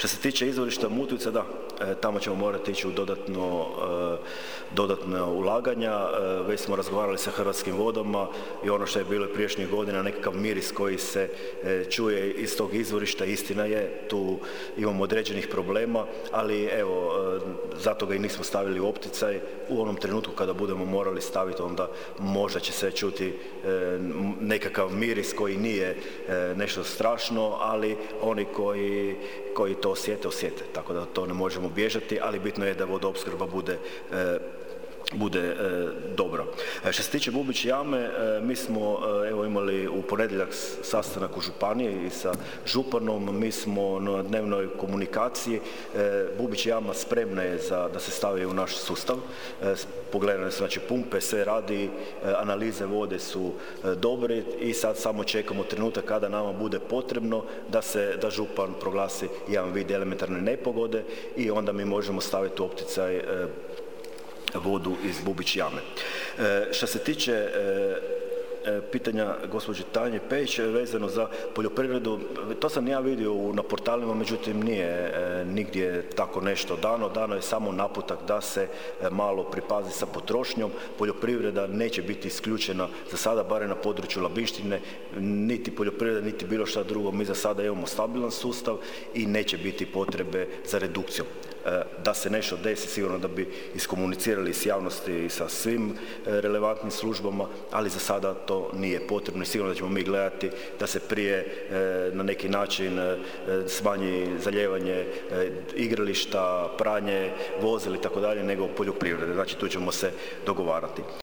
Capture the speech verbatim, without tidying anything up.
Što se tiče izvorišta Mutvica, da, tamo ćemo morati ići u dodatno, dodatno ulaganja. Već smo razgovarali sa Hrvatskim vodama i ono što je bilo prijašnjih godina, nekakav miris koji se čuje iz tog izvorišta, istina je, tu imamo određenih problema, ali evo, zato ga i nismo stavili u opticaj. U onom trenutku kada budemo morali staviti, onda možda će se čuti nekakav miris koji nije nešto strašno, ali oni koji, koji to osjete, osjete. Tako da to ne možemo bježati, ali bitno je da vodoopskrba bude bude e, dobro. E, što se tiče Bubić jame, e, mi smo e, evo imali u ponedjeljak sastanak u županiji i sa županom, mi smo na dnevnoj komunikaciji. E, Bubić jama spremna je za, da se stavi u naš sustav. E, pogledane su znači pumpe, sve radi, e, analize vode su e, dobre i sad samo čekamo trenutak kada nama bude potrebno da se da župan proglasi jedan vid elementarne nepogode i onda mi možemo staviti u opticaj e, vodu iz Bubić jame. E, što se tiče e, e, pitanja gospođe Tanje Pejić vezano za poljoprivredu, to sam ja vidio na portalima, međutim nije e, nigdje tako nešto dano. Dano je samo naputak da se e, malo pripazi sa potrošnjom. Poljoprivreda neće biti isključena za sada, barem na području Labištine, niti poljoprivreda, niti bilo šta drugo. Mi za sada imamo stabilan sustav i neće biti potrebe za redukcijom. Da se nešto desi, sigurno da bi iskomunicirali s javnosti i sa svim relevantnim službama, ali za sada to nije potrebno i sigurno da ćemo mi gledati da se prije na neki način smanji zalijevanje igrališta, pranje, vozila i tako dalje, nego poljoprivrede. Znači tu ćemo se dogovarati.